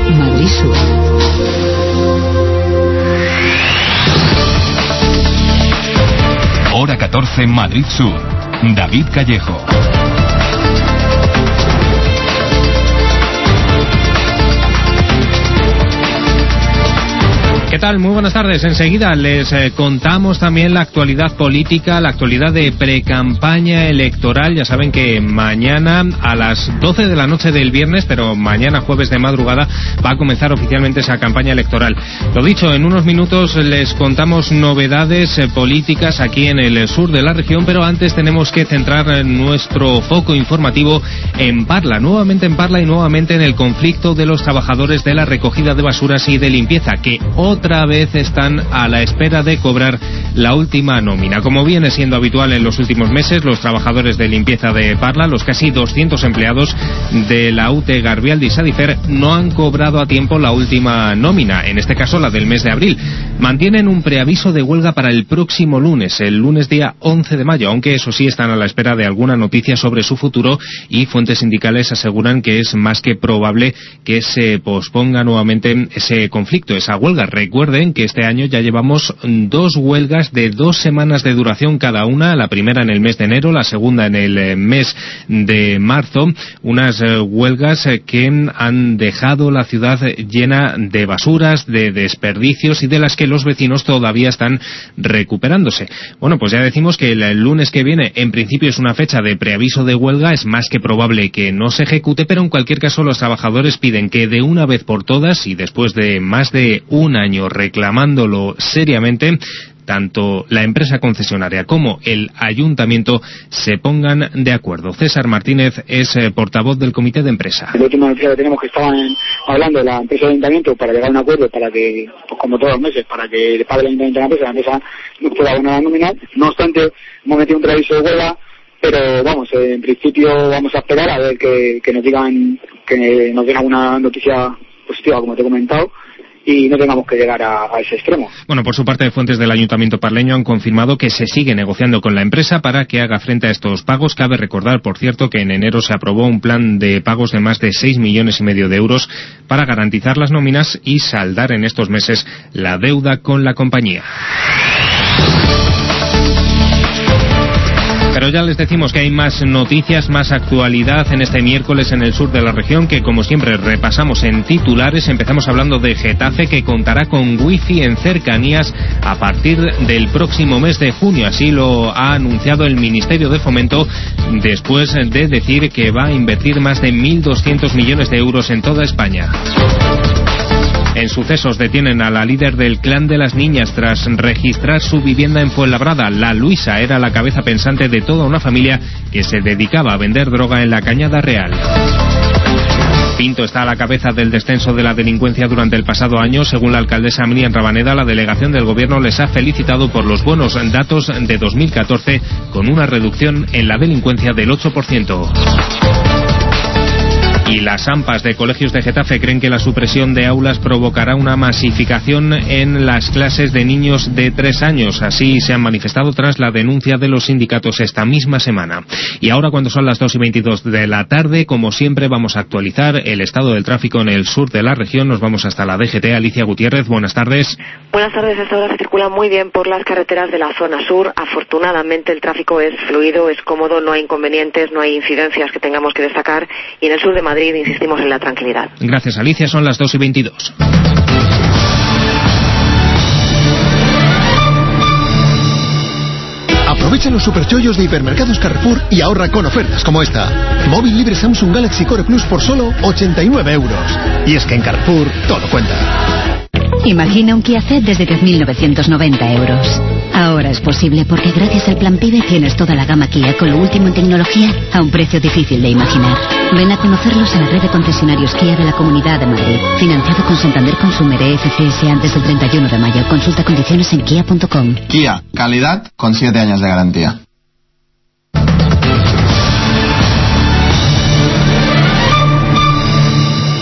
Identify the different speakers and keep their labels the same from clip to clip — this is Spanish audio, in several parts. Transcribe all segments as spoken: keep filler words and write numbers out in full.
Speaker 1: Madrid Sur.
Speaker 2: Hora catorce, Madrid Sur. David Callejo.
Speaker 3: ¿Qué tal? Muy buenas tardes. Enseguida les eh, contamos también la actualidad política, la actualidad de precampaña electoral. Ya saben que mañana a las doce de la noche del viernes, pero mañana jueves de madrugada, va a comenzar oficialmente esa campaña electoral. Lo dicho, en unos minutos les contamos novedades eh, políticas aquí en el sur de la región, pero antes tenemos que centrar nuestro foco informativo en Parla, nuevamente en Parla y nuevamente en el conflicto de los trabajadores de la recogida de basuras y de limpieza, que otra vez están a la espera de cobrar la última nómina. Como viene siendo habitual en los últimos meses, los trabajadores de limpieza de Parla, los casi doscientos empleados de la U T Garbialdi y Sadifer, no han cobrado a tiempo la última nómina, en este caso la del mes de abril. Mantienen un preaviso de huelga para el próximo lunes, el lunes día once de mayo, aunque eso sí están a la espera de alguna noticia sobre su futuro y fuentes sindicales aseguran que es más que probable que se posponga nuevamente ese conflicto, esa huelga. Recuerden que este año ya llevamos dos huelgas de dos semanas de duración cada una, la primera en el mes de enero, la segunda en el mes de marzo, unas huelgas que han dejado la ciudad llena de basuras, de desperdicios y de las que los vecinos todavía están recuperándose. Bueno, pues ya decimos que el lunes que viene en principio es una fecha de preaviso de huelga, es más que probable que no se ejecute, pero en cualquier caso los trabajadores piden que de una vez por todas y después de más de un año reclamándolo seriamente, tanto la empresa concesionaria como el ayuntamiento se pongan de acuerdo. César Martínez es eh, portavoz del comité de empresa.
Speaker 4: La última noticia que tenemos que estaban hablando de la empresa del ayuntamiento para llegar a un acuerdo para que, pues como todos los meses, para que le pague el ayuntamiento a la empresa, la empresa no pueda abonar la nominal. No obstante, hemos metido un preaviso de huelga, pero vamos, eh, en principio vamos a esperar a ver que, que nos digan, que nos den alguna noticia positiva, como te he comentado, y no tengamos que llegar a, a ese extremo.
Speaker 3: Bueno, por su parte, fuentes del Ayuntamiento parleño han confirmado que se sigue negociando con la empresa para que haga frente a estos pagos. Cabe recordar, por cierto, que en enero se aprobó un plan de pagos de más de seis millones y medio de euros para garantizar las nóminas y saldar en estos meses la deuda con la compañía. Pero ya les decimos que hay más noticias, más actualidad en este miércoles en el sur de la región, que como siempre repasamos en titulares. Empezamos hablando de Getafe, que contará con wifi en cercanías a partir del próximo mes de junio. Así lo ha anunciado el Ministerio de Fomento después de decir que va a invertir más de mil doscientos millones de euros en toda España. En sucesos detienen a la líder del clan de las niñas tras registrar su vivienda en Fuenlabrada. La Luisa era la cabeza pensante de toda una familia que se dedicaba a vender droga en la Cañada Real. Pinto está a la cabeza del descenso de la delincuencia durante el pasado año. Según la alcaldesa Miriam Rabaneda, la delegación del gobierno les ha felicitado por los buenos datos de dos mil catorce, con una reducción en la delincuencia del ocho por ciento. Y las AMPAs de colegios de Getafe creen que la supresión de aulas provocará una masificación en las clases de niños de tres años. Así se han manifestado tras la denuncia de los sindicatos esta misma semana. Y ahora, cuando son las dos y veintidós de la tarde, como siempre, vamos a actualizar el estado del tráfico en el sur de la región. Nos vamos hasta la D G T. Alicia Gutiérrez, buenas tardes.
Speaker 5: Buenas tardes. Esta hora se circula muy bien por las carreteras de la zona sur. Afortunadamente el tráfico es fluido, es cómodo, no hay inconvenientes, no hay incidencias que tengamos que destacar. Y en el sur de Madrid insistimos en la tranquilidad.
Speaker 3: Gracias, Alicia. Son las dos y veintidós.
Speaker 6: Aprovecha los superchollos de Hipermercados Carrefour y ahorra con ofertas como esta. Móvil libre Samsung Galaxy Core Plus por solo ochenta y nueve euros. Y es que en Carrefour todo cuenta.
Speaker 1: Imagina un Kia Ceed desde diez mil novecientos noventa euros. Ahora es posible porque gracias al Plan PIBE tienes toda la gama Kia con lo último en tecnología a un precio difícil de imaginar. Ven a conocerlos en la red de concesionarios Kia de la Comunidad de Madrid. Financiado con Santander Consumer E F C S antes del treinta y uno de mayo. Consulta condiciones en kia punto com.
Speaker 7: Kia, calidad con siete años de garantía.
Speaker 3: Bueno,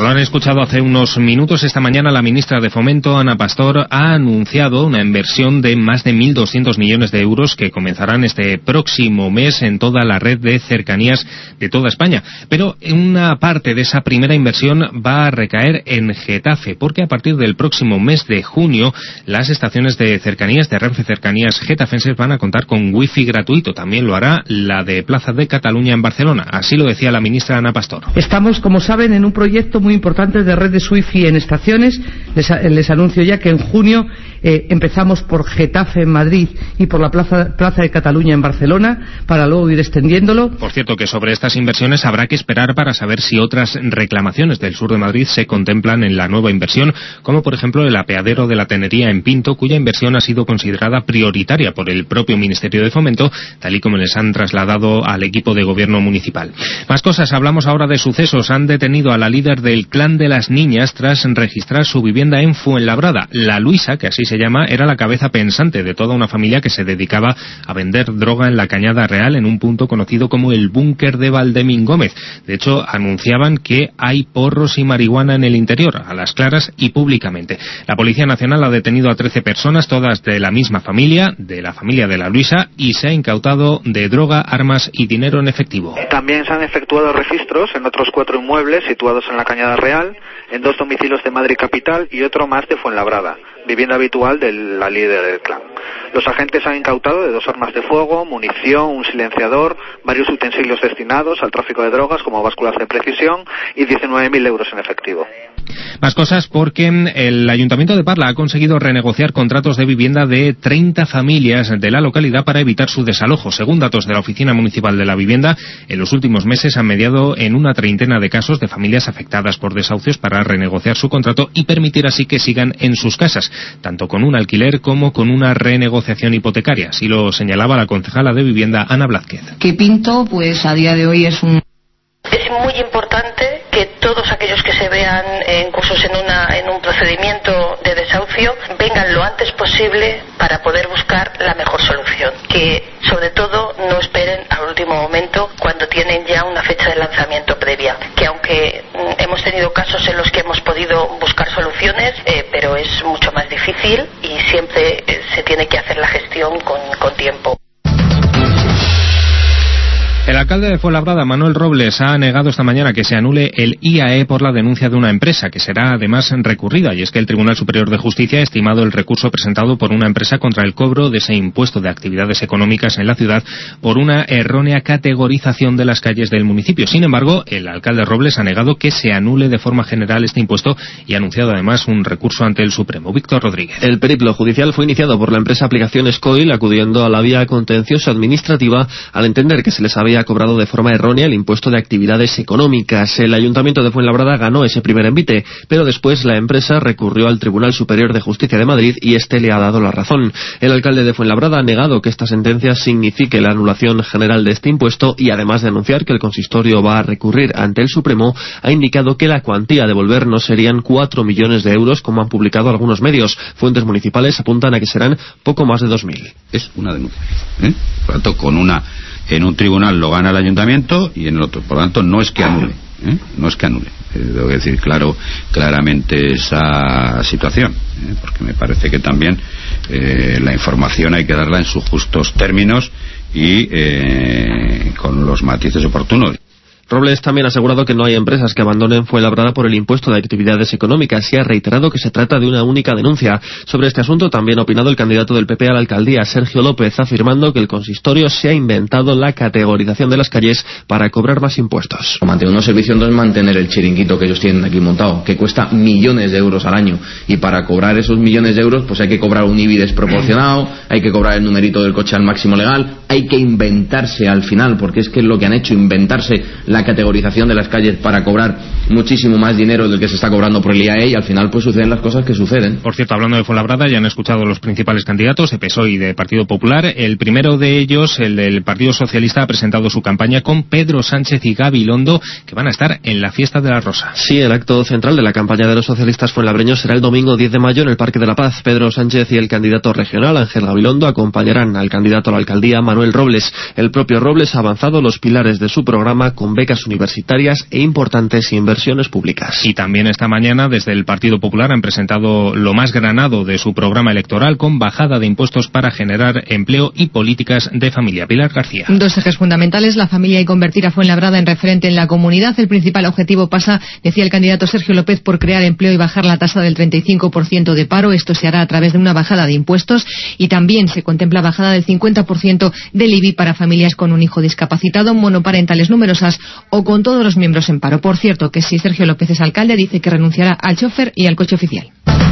Speaker 3: Lo han escuchado hace unos minutos. Esta mañana la ministra de Fomento, Ana Pastor, ha anunciado una inversión de más de mil doscientos millones de euros que comenzarán este próximo mes en toda la red de cercanías de toda España. Pero una parte de esa primera inversión va a recaer en Getafe, porque a partir del próximo mes de junio las estaciones de cercanías de Renfe Cercanías getafenses van a contar con wifi gratuito. También lo hará la de Plaza de Cataluña en Barcelona. Así lo decía la ministra Ana Pastor.
Speaker 8: Estamos, como saben, en un proyecto muy importante de redes wifi en estaciones. Les, les anuncio ya que en junio eh, empezamos por Getafe en Madrid y por la Plaza, Plaza de Cataluña en Barcelona, para luego ir extendiéndolo.
Speaker 3: Por cierto, que sobre estas inversiones habrá que esperar para saber si otras reclamaciones del sur de Madrid se contemplan en la nueva inversión, como por ejemplo el apeadero de la Tenería en Pinto, cuya inversión ha sido considerada prioritaria por el propio Ministerio de Fomento, tal y como les han trasladado al equipo de gobierno municipal. Más cosas, hablamos ahora de sucesos. Han detenido a la líder del clan de las niñas tras registrar su vivienda en Fuenlabrada. La Luisa, que así se llama, era la cabeza pensante de toda una familia que se dedicaba a vender droga en la Cañada Real, en un punto conocido como el búnker de Valdemín Gómez. De hecho, anunciaban que hay porros y marihuana en el interior, a las claras y públicamente. La Policía Nacional ha detenido a trece personas, todas de la misma familia, de la familia de la Luisa, y se ha incautado de droga, armas y dinero en efectivo.
Speaker 9: También se han efectuado registros en otros cuatro inmuebles situados en la Cañada Real, en dos domicilios de Madrid capital y otro más de Fuenlabrada, vivienda habitual de la líder del clan. Los agentes han incautado de dos armas de fuego, munición, un silenciador, varios utensilios destinados al tráfico de drogas como básculas de precisión y diecinueve mil euros en efectivo.
Speaker 3: Más cosas, porque el Ayuntamiento de Parla ha conseguido renegociar contratos de vivienda de treinta familias de la localidad para evitar su desalojo. Según datos de la Oficina Municipal de la Vivienda, en los últimos meses han mediado en una treintena de casos de familias afectadas por desahucios para renegociar su contrato y permitir así que sigan en sus casas, tanto con un alquiler como con una renegociación hipotecaria. Así lo señalaba la concejala de Vivienda, Ana Blázquez.
Speaker 10: Que Pinto, pues a día de hoy es un...
Speaker 11: Es muy importante que todos aquellos que se vean en cursos en, una, en un procedimiento de desahucio vengan lo antes posible para poder buscar la mejor solución. Que sobre todo no esperen al último momento cuando tienen ya una fecha de lanzamiento previa. Que aunque mm, hemos tenido casos en los que hemos podido buscar soluciones, eh, pero es mucho más difícil y siempre eh, se tiene que hacer la gestión con, con tiempo.
Speaker 3: El alcalde de Fuenlabrada, Manuel Robles, ha negado esta mañana que se anule el I A E por la denuncia de una empresa, que será además recurrida, y es que el Tribunal Superior de Justicia ha estimado el recurso presentado por una empresa contra el cobro de ese impuesto de actividades económicas en la ciudad por una errónea categorización de las calles del municipio. Sin embargo, el alcalde Robles ha negado que se anule de forma general este impuesto y ha anunciado además un recurso ante el Supremo. Víctor Rodríguez.
Speaker 12: El periplo judicial fue iniciado por la empresa Aplicaciones Coil, acudiendo a la vía contenciosa administrativa al entender que se les había ha cobrado de forma errónea el impuesto de actividades económicas. El Ayuntamiento de Fuenlabrada ganó ese primer envite, pero después la empresa recurrió al Tribunal Superior de Justicia de Madrid y este le ha dado la razón. El alcalde de Fuenlabrada ha negado que esta sentencia signifique la anulación general de este impuesto y, además de anunciar que el consistorio va a recurrir ante el Supremo, ha indicado que la cuantía a devolver no serían cuatro millones de euros, como han publicado algunos medios. Fuentes municipales apuntan a que serán poco más de dos mil.
Speaker 13: Es una denuncia, ¿eh? Por lo tanto, con una en un tribunal lo gana el ayuntamiento y en el otro, por lo tanto no es que anule, ¿eh? no es que anule, eh, debo decir claro, claramente esa situación, ¿eh? porque me parece que también eh, la información hay que darla en sus justos términos y eh, con los matices oportunos.
Speaker 12: Robles también ha asegurado que no hay empresas que abandonen Fuenlabrada por el impuesto de actividades económicas y ha reiterado que se trata de una única denuncia. Sobre este asunto también ha opinado el candidato del P P a la alcaldía, Sergio López, afirmando que el consistorio se ha inventado la categorización de las calles para cobrar más impuestos.
Speaker 14: Mantener unos servicios no es mantener el chiringuito que ellos tienen aquí montado, que cuesta millones de euros al año, y para cobrar esos millones de euros pues hay que cobrar un I B I desproporcionado, hay que cobrar el numerito del coche al máximo legal, hay que inventarse al final, porque es que es lo que han hecho, inventarse la categorización de las calles para cobrar muchísimo más dinero del que se está cobrando por el I A E, y al final pues suceden las cosas que suceden.
Speaker 3: Por cierto, hablando de Fuenlabrada, ya han escuchado los principales candidatos de P S O E y de Partido Popular. El primero de ellos, el del Partido Socialista, ha presentado su campaña con Pedro Sánchez y Gabilondo, que van a estar en la Fiesta de la Rosa.
Speaker 12: Sí, el acto central de la campaña de los socialistas fuenlabreños será el domingo diez de mayo en el Parque de la Paz. Pedro Sánchez y el candidato regional, Ángel Gabilondo, acompañarán al candidato a la alcaldía, Manuel Robles. El propio Robles ha avanzado los pilares de su programa con becas universitarias e importantes inversiones públicas.
Speaker 3: Y también esta mañana desde el Partido Popular han presentado lo más granado de su programa electoral con bajada de impuestos para generar empleo y políticas de familia. Pilar García.
Speaker 15: Dos ejes fundamentales, la familia y convertir a Fuenlabrada en referente en la comunidad. El principal objetivo pasa, decía el candidato Sergio López, por crear empleo y bajar la tasa del treinta y cinco por ciento de paro. Esto se hará a través de una bajada de impuestos y también se contempla bajada del cincuenta por ciento del I B I para familias con un hijo discapacitado, monoparentales numerosas o con todos los miembros en paro. Por cierto, que si Sergio López es alcalde, dice que renunciará al chofer y al coche oficial.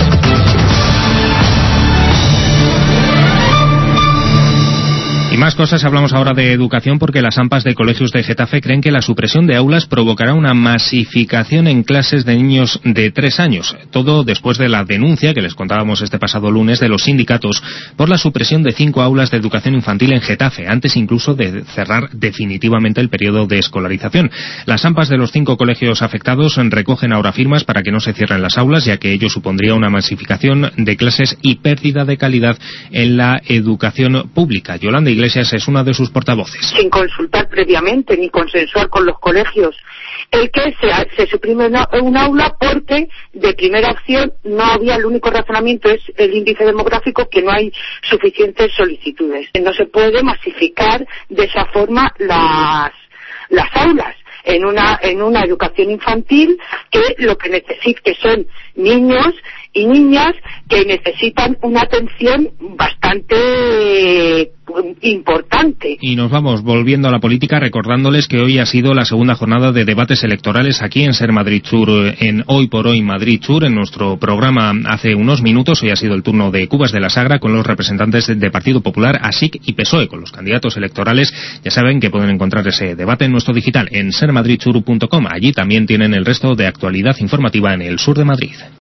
Speaker 3: Y más cosas, hablamos ahora de educación porque las AMPAs de colegios de Getafe creen que la supresión de aulas provocará una masificación en clases de niños de tres años. Todo después de la denuncia que les contábamos este pasado lunes de los sindicatos por la supresión de cinco aulas de educación infantil en Getafe, antes incluso de cerrar definitivamente el periodo de escolarización. Las AMPAs de los cinco colegios afectados recogen ahora firmas para que no se cierren las aulas, ya que ello supondría una masificación de clases y pérdida de calidad en la educación pública. Yolanda Iglesias es una de sus portavoces.
Speaker 16: Sin consultar previamente ni consensuar con los colegios el que se, se suprime una, un aula porque de primera opción no había, el único razonamiento es el índice demográfico, que no hay suficientes solicitudes. No se puede masificar de esa forma las, las aulas en una, en una educación infantil que lo que necesita, que son niños y niñas que necesitan una atención bastante importante.
Speaker 3: Y nos vamos volviendo a la política recordándoles que hoy ha sido la segunda jornada de debates electorales aquí en Ser Madrid Sur, en Hoy por Hoy Madrid Sur, en nuestro programa hace unos minutos. Hoy ha sido el turno de Cubas de la Sagra con los representantes de Partido Popular, A S I C y P S O E, con los candidatos electorales. Ya saben que pueden encontrar ese debate en nuestro digital en ser madrid sur punto com. Allí también tienen el resto de actualidad informativa en el sur de Madrid.